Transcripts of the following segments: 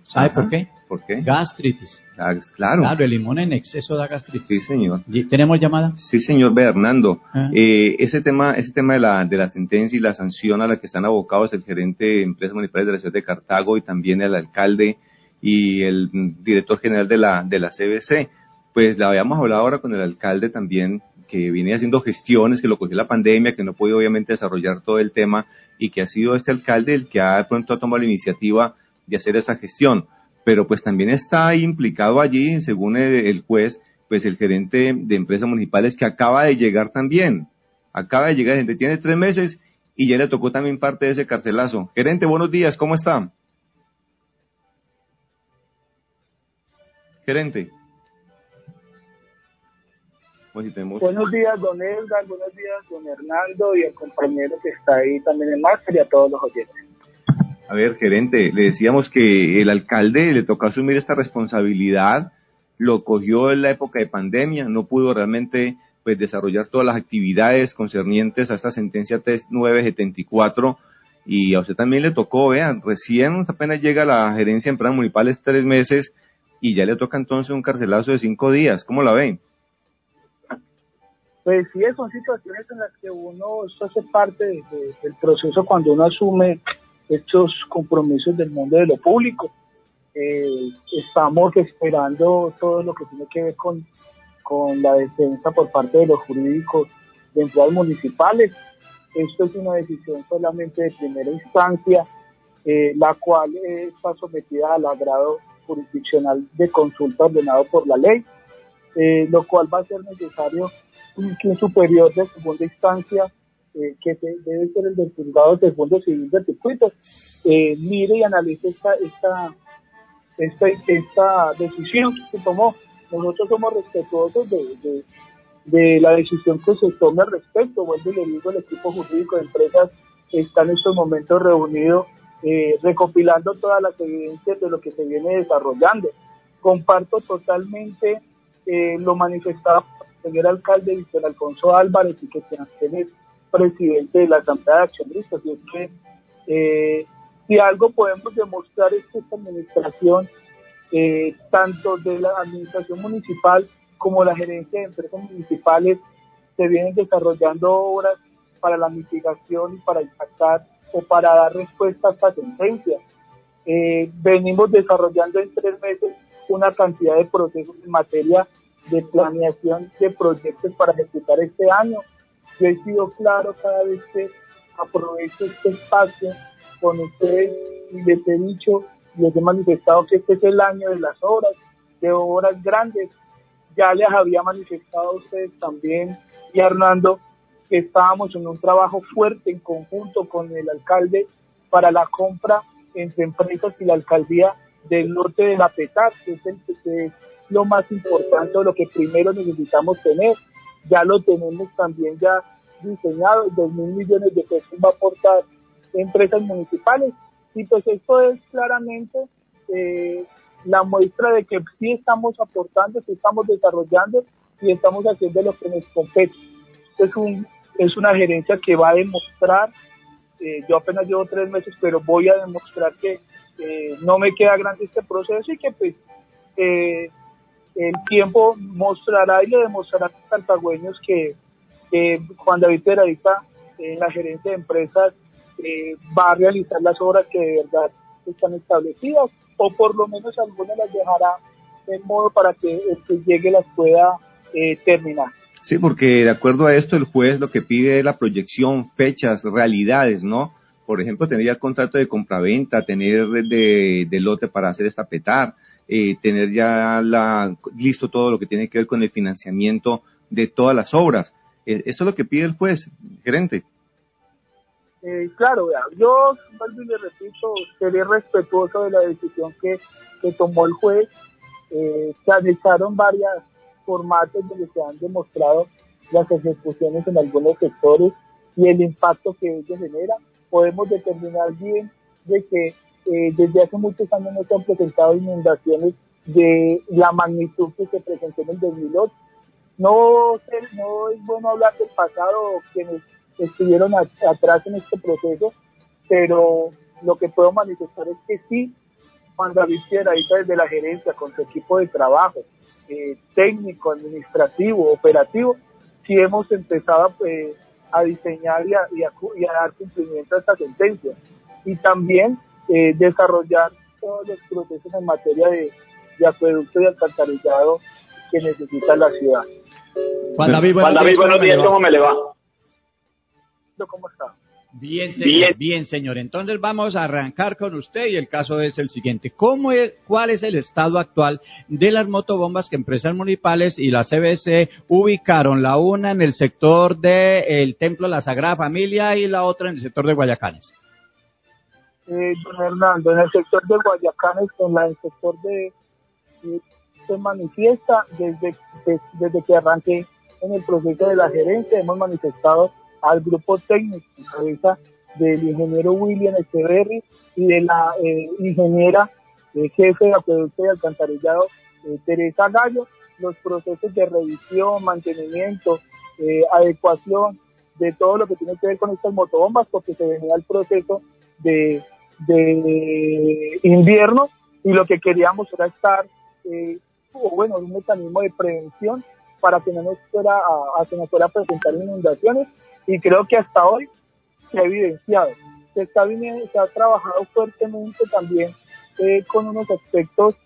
¿Sabe por qué? ¿Por qué? Gastritis. Claro. Claro, el limón en exceso da gastritis. Sí, señor. ¿Tenemos llamada? Sí, señor Bernardo. Ese tema de la sentencia y la sanción a la que están abocados el gerente de Empresas Municipales de la ciudad de Cartago y también el alcalde y el director general de la CBC, pues la habíamos hablado ahora con el alcalde también, que viene haciendo gestiones, que lo cogió la pandemia, que no pudo obviamente desarrollar todo el tema, y que ha sido este alcalde el que de pronto ha tomado la iniciativa de hacer esa gestión. Pero pues también está implicado allí, según el juez, pues el gerente de Empresas Municipales, que acaba de llegar también. Acaba de llegar, gente, tiene 3 meses y ya le tocó también parte de ese carcelazo. Gerente, buenos días, ¿cómo está? Gerente. Buenos días, don Edgar, buenos días, don Hernando, y el compañero que está ahí también en máster, y a todos los oyentes. A ver, gerente, le decíamos que el alcalde le tocó asumir esta responsabilidad, lo cogió en la época de pandemia, no pudo realmente pues desarrollar todas las actividades concernientes a esta sentencia 3974, y a usted también le tocó, vean, recién apenas llega a la gerencia de Empresas Municipales 3 meses, y ya le toca entonces un carcelazo de 5 días, ¿cómo la ven? Pues sí, son situaciones en las que esto hace parte del proceso cuando uno asume estos compromisos del mundo de lo público. Estamos esperando todo lo que tiene que ver con la defensa por parte de los jurídicos de empleados municipales. Esto es una decisión solamente de primera instancia, la cual está sometida al agrado jurisdiccional de consulta ordenado por la ley, lo cual va a ser necesario que un superior de segunda instancia, que debe ser el del juzgado de segundo civil del circuito, mire y analice esta decisión que se tomó. Nosotros somos respetuosos de la decisión que se tome al respecto. Vuelvo y le digo, el equipo jurídico de empresas está en estos momentos reunido, recopilando todas las evidencias de lo que se viene desarrollando. Comparto totalmente lo manifestado por el señor alcalde Víctor Alfonso Álvarez, y que es presidente de la Asamblea de Accionistas. Y es que si algo podemos demostrar es que esta administración, tanto de la administración municipal como la gerencia de empresas municipales, se vienen desarrollando obras para la mitigación y para impactar o para dar respuesta a esta sentencia. Venimos desarrollando en 3 meses una cantidad de procesos en materia de planeación de proyectos para ejecutar este año. Yo he sido claro cada vez que aprovecho este espacio con ustedes y les he dicho, les he manifestado que este es el año de las obras, de obras grandes. Ya les había manifestado a ustedes también, y a Hernando, que estábamos en un trabajo fuerte en conjunto con el alcalde para la compra entre empresas y la alcaldía del norte de la Petar, que es lo más importante, o lo que primero necesitamos tener. Ya lo tenemos también ya diseñado, 2.000 millones de pesos va a aportar empresas municipales, y pues esto es claramente la muestra de que sí estamos aportando, sí estamos desarrollando y estamos haciendo lo que nos compete. Es una gerencia que va a demostrar, yo apenas llevo 3 meses, pero voy a demostrar que no me queda grande este proceso, y que pues el tiempo mostrará y le demostrará a los cartagüeños que Juan David Peradita, en la gerencia de empresas, va a realizar las obras que de verdad están establecidas, o por lo menos algunas las dejará de modo para que el que llegue las pueda terminar. Sí, porque de acuerdo a esto el juez lo que pide es la proyección, fechas, realidades, ¿no? Por ejemplo, tener ya el contrato de compraventa, tener de lote para hacer esta Petar, tener ya listo todo lo que tiene que ver con el financiamiento de todas las obras. Eso es lo que pide el juez, gerente. Claro, yo, vuelvo y le repito, seré respetuoso de la decisión que tomó el juez. Se analizaron varios formatos donde se han demostrado las ejecuciones en algunos sectores y el impacto que ello genera. Podemos determinar bien de que desde hace muchos años no se han presentado inundaciones de la magnitud que se presentó en el 2008. No es bueno hablar del pasado, quienes estuvieron atrás en este proceso, pero lo que puedo manifestar es que sí Juan David Piedradita desde la gerencia con su equipo de trabajo, técnico, administrativo, operativo, sí hemos empezado a diseñar y a dar cumplimiento a esta sentencia. Y también desarrollar todos los procesos en materia de acueducto y alcantarillado que necesita la ciudad. Juan David, buenos días, ¿cómo me le va? ¿Cómo está? Bien, señor. Entonces vamos a arrancar con usted y el caso es el siguiente. ¿Cuál es el estado actual de las motobombas que empresas municipales y la CBC ubicaron? La una en el sector del Templo de la Sagrada Familia y la otra en el sector de Guayacanes. Don Hernando, en el sector de Guayacanes, en el sector se manifiesta desde que arranqué en el proceso de la gerencia, hemos manifestado al grupo técnico en cabeza del ingeniero William Echeverry y de la ingeniera jefe de acueducto y alcantarillado Teresa Gallo, los procesos de revisión, mantenimiento, adecuación de todo lo que tiene que ver con estas motobombas, porque se venía el proceso de invierno y lo que queríamos era estar un mecanismo de prevención para que no nos fuera a presentar inundaciones, y creo que hasta hoy se ha evidenciado. Se ha trabajado fuertemente también con unos aspectos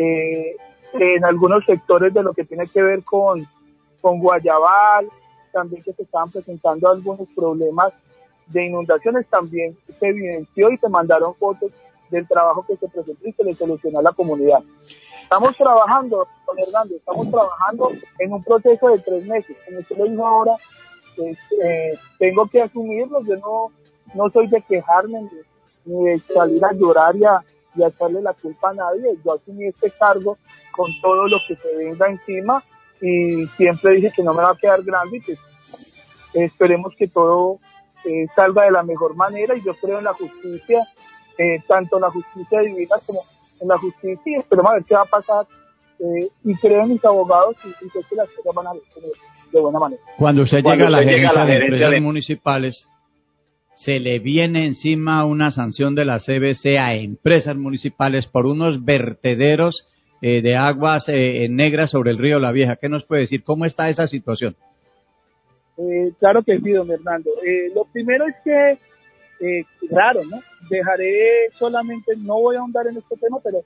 en algunos sectores de lo que tiene que ver con Guayabal, también que se estaban presentando algunos problemas de inundaciones, también se evidenció y se mandaron fotos del trabajo que se presentó y se le solucionó a la comunidad. Estamos trabajando, don Hernando, en un proceso de 3 meses. Como usted lo dijo ahora, tengo que asumirlo. Yo no soy de quejarme ni de salir a llorar y a echarle la culpa a nadie. Yo asumí este cargo con todo lo que se venga encima y siempre dije que no me va a quedar grande y pues esperemos que todo salga de la mejor manera, y yo creo en la justicia, tanto en la justicia divina como en la justicia, y esperemos a ver qué va a pasar, y creo en mis abogados y sé que las cosas van a ver de buena manera. Cuando usted llega a la gerencia de empresas municipales, se le viene encima una sanción de la CBC a empresas municipales por unos vertederos de aguas negras sobre el río La Vieja. ¿Qué nos puede decir? ¿Cómo está esa situación? Claro que sí, don Hernando. Lo primero es que, claro, ¿no? Dejaré solamente, no voy a ahondar en este tema, pero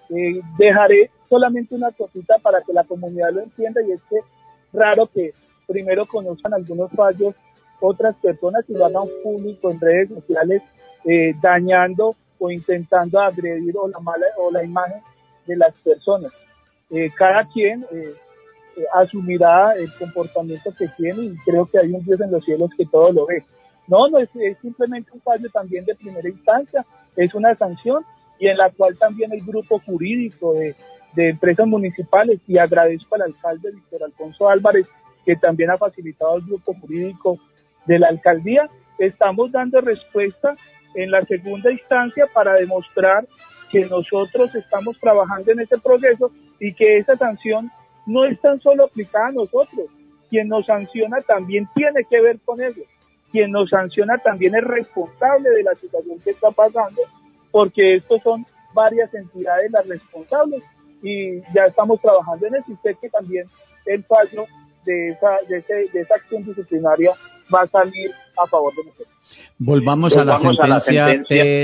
dejaré solamente una cosita para que la comunidad lo entienda, y es que raro que primero conozcan algunos fallos otras personas y lo hagan público en redes sociales, dañando o intentando agredir o la imagen de las personas. Cada quien asumirá el comportamiento que tiene, y creo que hay un Dios en los cielos que todo lo ve. No es simplemente un fallo también de primera instancia, es una sanción, y en la cual también el grupo jurídico de empresas municipales, y agradezco al alcalde Víctor Alfonso Álvarez, que también ha facilitado el grupo jurídico de la alcaldía, estamos dando respuesta en la segunda instancia para demostrar que nosotros estamos trabajando en este proceso y que esa sanción no es tan solo aplicada a nosotros. Quien nos sanciona también tiene que ver con ello. Quien nos sanciona también es responsable de la situación que está pasando, porque estos son varias entidades las responsables, y ya estamos trabajando en eso, y sé que también el fallo de esa acción disciplinaria va a salir a favor de nosotros. Volvamos a la sentencia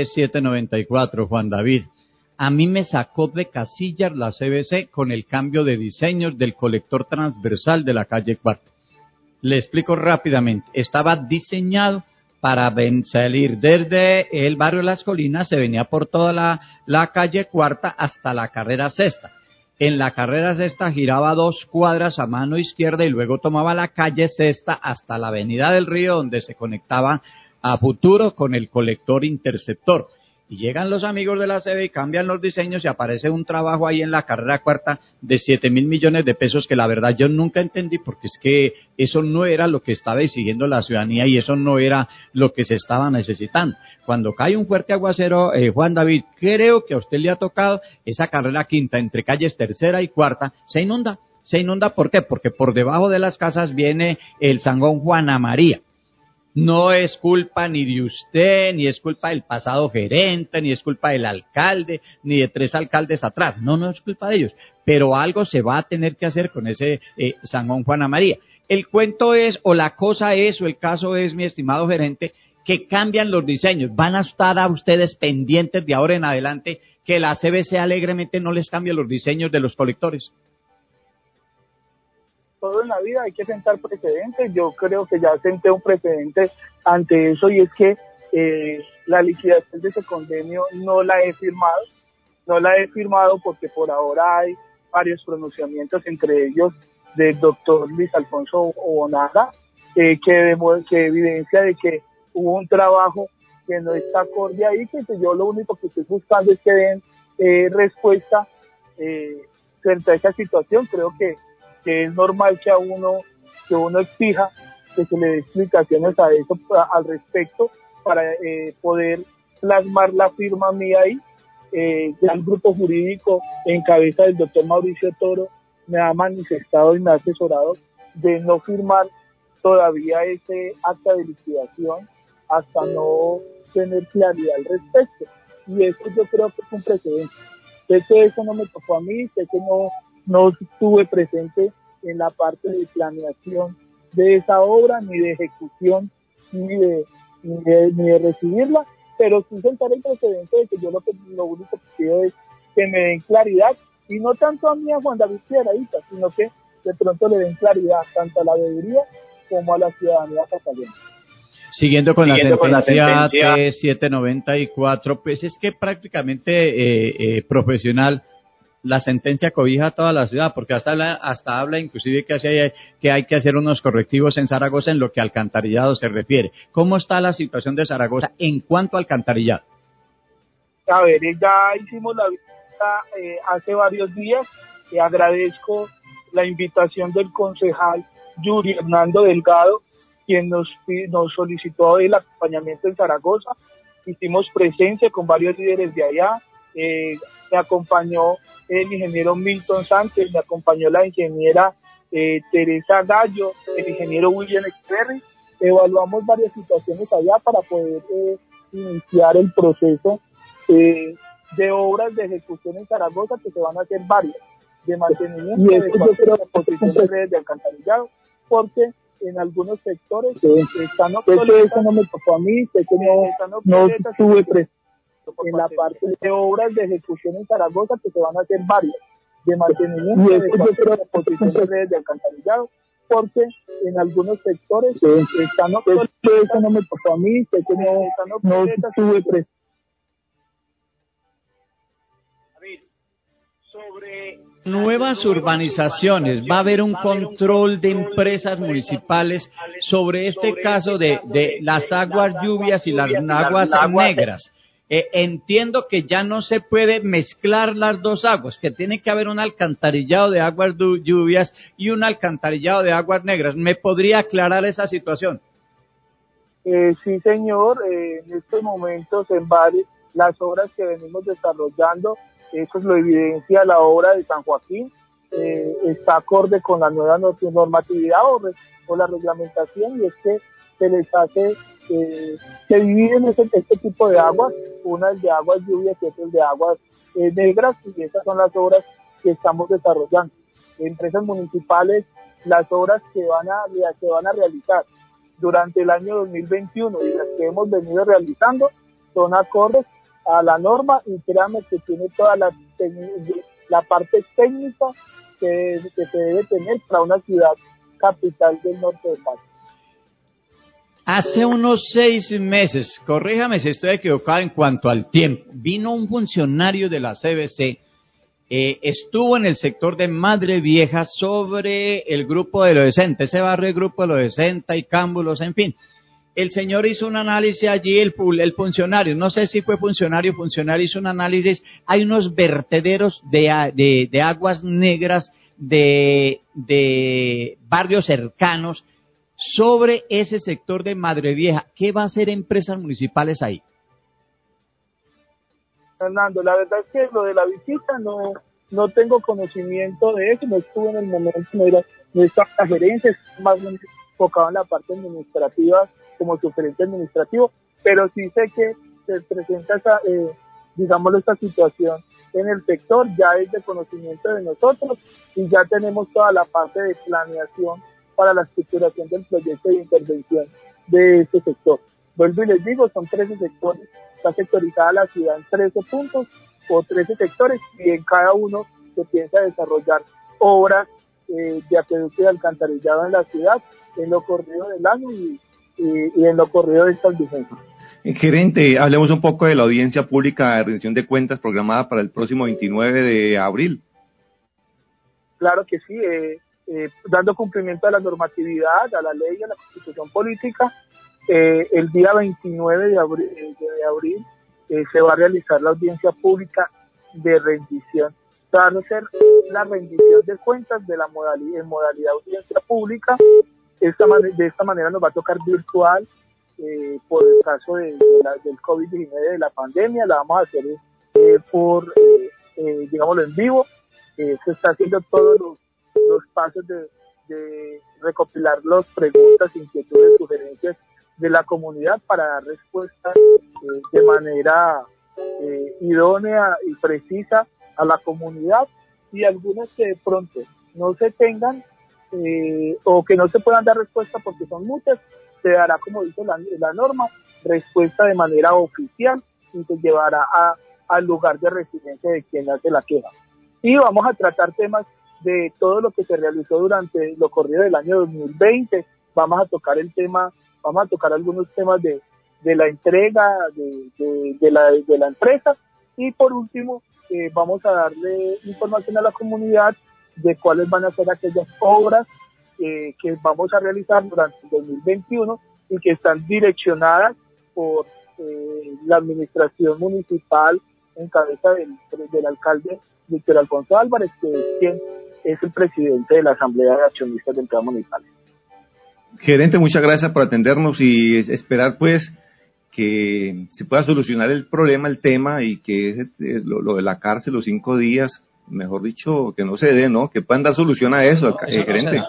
T794, Juan David. A mí me sacó de casillas la CBC con el cambio de diseños del colector transversal de la calle Cuarta. Le explico rápidamente. Estaba diseñado para salir desde el barrio Las Colinas, se venía por toda la calle Cuarta hasta la carrera Sexta. En la carrera Sexta giraba 2 cuadras a mano izquierda y luego tomaba la calle Sexta hasta la avenida del Río, donde se conectaba a futuro con el colector interceptor. Y llegan los amigos de la sede y cambian los diseños y aparece un trabajo ahí en la carrera Cuarta de 7.000 millones de pesos que la verdad yo nunca entendí, porque es que eso no era lo que estaba exigiendo la ciudadanía y eso no era lo que se estaba necesitando. Cuando cae un fuerte aguacero, Juan David, creo que a usted le ha tocado esa carrera quinta entre calles Tercera y Cuarta, se inunda. ¿Por qué? Porque por debajo de las casas viene el Zangón Juana María. No es culpa ni de usted, ni es culpa del pasado gerente, ni es culpa del alcalde, ni de 3 alcaldes atrás. No, no es culpa de ellos. Pero algo se va a tener que hacer con ese San Juana María. El cuento es, o la cosa es, o el caso es, mi estimado gerente, que cambian los diseños. ¿Van a estar a ustedes pendientes de ahora en adelante que la CBC alegremente no les cambie los diseños de los colectores? Todo en la vida hay que sentar precedentes. Yo creo que ya senté un precedente ante eso, y es que la liquidación de ese convenio no la he firmado porque por ahora hay varios pronunciamientos, entre ellos del doctor Luis Alfonso Obonaga, que evidencia de que hubo un trabajo que no está acorde ahí, que yo lo único que estoy buscando es que den respuesta frente a esa situación. Creo que es normal que uno exija que se le dé explicaciones a eso, al respecto, para poder plasmar la firma mía ahí. Ya el grupo jurídico en cabeza del doctor Mauricio Toro me ha manifestado y me ha asesorado de no firmar todavía ese acta de liquidación hasta no tener claridad al respecto, y eso yo creo que es un precedente. Sé que eso no me tocó a mí, sé que no estuve presente en la parte de planeación de esa obra, ni de ejecución, ni de recibirla, pero sí sentar el precedente de que yo lo único que pido es que me den claridad, y no tanto a mí, a Juan David Piedradita, sino que de pronto le den claridad tanto a la veeduría como a la ciudadanía catalana. Siguiendo con la sentencia T794, pues es que prácticamente profesional, la sentencia cobija a toda la ciudad, porque hasta habla inclusive que hay que hacer unos correctivos en Zaragoza en lo que a alcantarillado se refiere. ¿Cómo está la situación de Zaragoza en cuanto a alcantarillado? A ver, ya hicimos la visita hace varios días, y agradezco la invitación del concejal Yuri Hernando Delgado, quien nos solicitó el acompañamiento en Zaragoza. Hicimos presencia con varios líderes de allá. Me acompañó el ingeniero Milton Sánchez, me acompañó la ingeniera Teresa Gallo, el ingeniero William Experry. Evaluamos varias situaciones allá para poder iniciar el proceso de obras de ejecución en Zaragoza, que se van a hacer varias, de mantenimiento, y de reposición de redes de alcantarillado, porque en algunos sectores están obsoletas. Eso no me tocó a mí, sé que no estuve presente en la parte de obras de ejecución en Zaragoza, que se van a hacer varias, de mantenimiento, y de reposición de redes de alcantarillado, porque en algunos sectores están obsoletas. Eso no me tocó a mí, sé que no estuve presente. Sobre nuevas urbanizaciones, va a haber un control de empresas municipales sobre este caso de las aguas lluvias y las aguas negras. Entiendo que ya no se puede mezclar las dos aguas, que tiene que haber un alcantarillado de aguas lluvias y un alcantarillado de aguas negras. ¿Me podría aclarar esa situación? Sí, señor. En estos momentos, en varias las obras que venimos desarrollando, eso lo evidencia la obra de San Joaquín, está acorde con la nueva normatividad o la reglamentación, y es que se les hace, se dividen este tipo de aguas, una es de aguas lluvias y otra es de aguas negras, y esas son las obras que estamos desarrollando. Empresas municipales, las obras que van a realizar durante el año 2021 y las que hemos venido realizando son acordes a la norma, y créanme que tiene toda la parte técnica que se debe tener para una ciudad capital del norte del país. Hace unos 6 meses, corríjame si estoy equivocado en cuanto al tiempo, vino un funcionario de la CBC, estuvo en el sector de Madre Vieja sobre el Grupo de lo Decente, ese barrio de Grupo de lo Decente y Cámbulos, en fin. El señor hizo un análisis allí, el funcionario, no sé si fue funcionario hizo un análisis, hay unos vertederos de aguas negras de barrios cercanos sobre ese sector de Madre Vieja. ¿Qué va a hacer empresas municipales ahí? Fernando, la verdad es que lo de la visita no tengo conocimiento de eso, no estuve en el momento, no estaba la gerencia, más bien enfocado en la parte administrativa como su gerente administrativo, pero sí sé que se presenta esta situación en el sector, ya es de conocimiento de nosotros y ya tenemos toda la parte de planeación para la estructuración del proyecto de intervención de este sector. Vuelvo y les digo, son 13 sectores, está sectorizada la ciudad en 13 puntos o 13 sectores y en cada uno se piensa desarrollar obras de acueducto y alcantarillado en la ciudad en lo corrido del año y en lo corrido de estas vigencias. Gerente, hablemos un poco de la audiencia pública de rendición de cuentas programada para el próximo 29 de abril. Claro que sí, dando cumplimiento a la normatividad, a la ley y a la constitución política, el día 29 de abril se va a realizar la audiencia pública de rendición. Va a ser la rendición de cuentas de en modalidad audiencia pública. De esta manera nos va a tocar virtual por el caso del COVID-19, de la pandemia. La vamos a hacer digámoslo, en vivo. Se está haciendo todos los pasos de recopilar las preguntas, inquietudes, sugerencias de la comunidad para dar respuesta de manera idónea y precisa a la comunidad, y algunas que de pronto no se tengan o que no se puedan dar respuesta porque son muchas, se dará, como dice la norma, respuesta de manera oficial y se llevará al lugar de residencia de quien hace la queja. Y vamos a tratar temas de todo lo que se realizó durante lo corrido del año 2020. Vamos a tocar algunos temas de la entrega de la empresa, y por último vamos a darle información a la comunidad de cuáles van a ser aquellas obras que vamos a realizar durante el 2021 y que están direccionadas por la administración municipal en cabeza del alcalde Víctor Alfonso Álvarez, que es quien es el presidente de la Asamblea de Accionistas de Empresas Municipales. Gerente, muchas gracias por atendernos y esperar pues que se pueda solucionar el problema, el tema, y que lo de la cárcel, los 5 días, mejor dicho, que no se dé, ¿no? Que puedan dar solución a eso, gerente.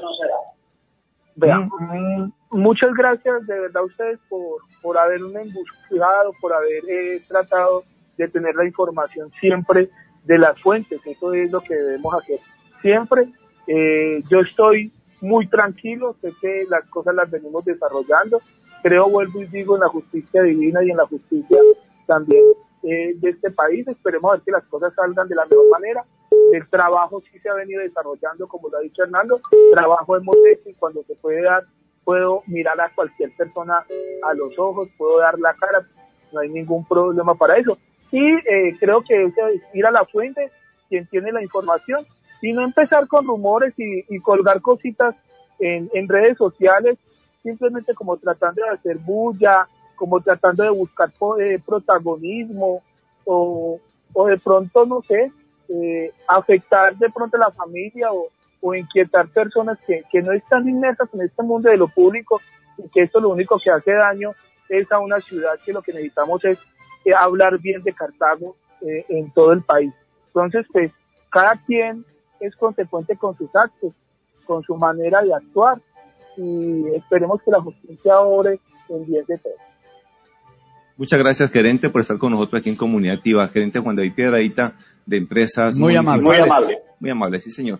Vean, muchas gracias de verdad a ustedes por haberme embuscado, por haber tratado de tener la información siempre de las fuentes. Eso es lo que debemos hacer siempre. Yo estoy muy tranquilo, sé que las cosas las venimos desarrollando, creo, vuelvo y digo, en la justicia divina y en la justicia también de este país. Esperemos a ver que las cosas salgan de la mejor manera. El trabajo sí se ha venido desarrollando, como lo ha dicho Hernando, trabajo hemos hecho, y cuando se puede dar, puedo mirar a cualquier persona a los ojos, puedo dar la cara, no hay ningún problema para eso. Y creo que es ir a la fuente, quien tiene la información, y no empezar con rumores y colgar cositas en redes sociales, simplemente como tratando de hacer bulla, como tratando de buscar protagonismo, o de pronto, no sé, afectar de pronto a la familia o inquietar personas que no están inmersas en este mundo de lo público, y que esto lo único que hace daño es a una ciudad que lo que necesitamos es hablar bien de Cartago en todo el país. Entonces, pues, cada quien es consecuente con sus actos, con su manera de actuar, y esperemos que la justicia obre en bien de todos. Muchas gracias, gerente, por estar con nosotros aquí en Comunidad Activa. Gerente Juan David Piedradita, de Empresas Muy amable. Muy amable, sí, señor.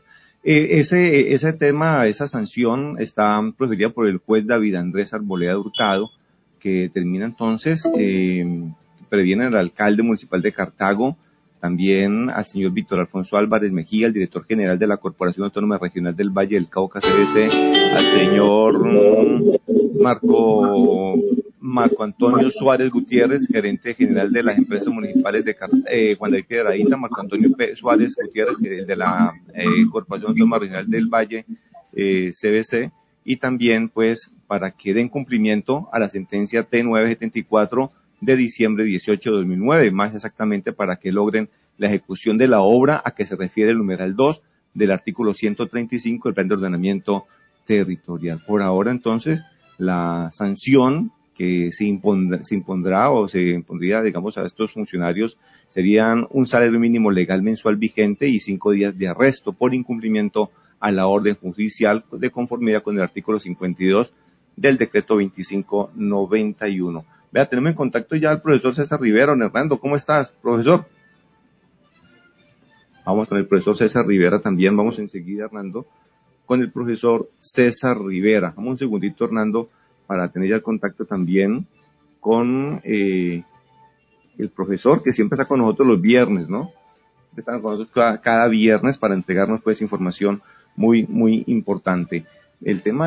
Ese tema, esa sanción está procedida por el juez David Andrés Arboleda Hurtado, que termina entonces, previene al alcalde municipal de Cartago, también al señor Víctor Alfonso Álvarez Mejía, el director general de la Corporación Autónoma Regional del Valle del Cauca, CBC, al señor Marco Antonio Suárez Gutiérrez, gerente general de las empresas municipales de Juan David Piedradita, Marco Antonio Suárez Gutiérrez, de la Corporación Autónoma Regional del Valle, CBC, y también pues para que den cumplimiento a la sentencia T974 de diciembre 18 de 2009, más exactamente para que logren la ejecución de la obra a que se refiere el numeral 2 del artículo 135 del Plan de Ordenamiento Territorial. Por ahora, entonces, la sanción que se impondría, digamos, a estos funcionarios serían un salario mínimo legal mensual vigente y 5 días de arresto por incumplimiento a la orden judicial de conformidad con el artículo 52 del decreto 2591. Vea, tenemos en contacto ya al profesor César Rivera. Hernando, ¿cómo estás, profesor? Vamos con el profesor César Rivera también. Vamos enseguida, Hernando, con el profesor César Rivera. Vamos un segundito, Hernando, para tener ya el contacto también con el profesor que siempre está con nosotros los viernes, ¿no? Está con nosotros cada viernes para entregarnos pues información muy, muy importante. El tema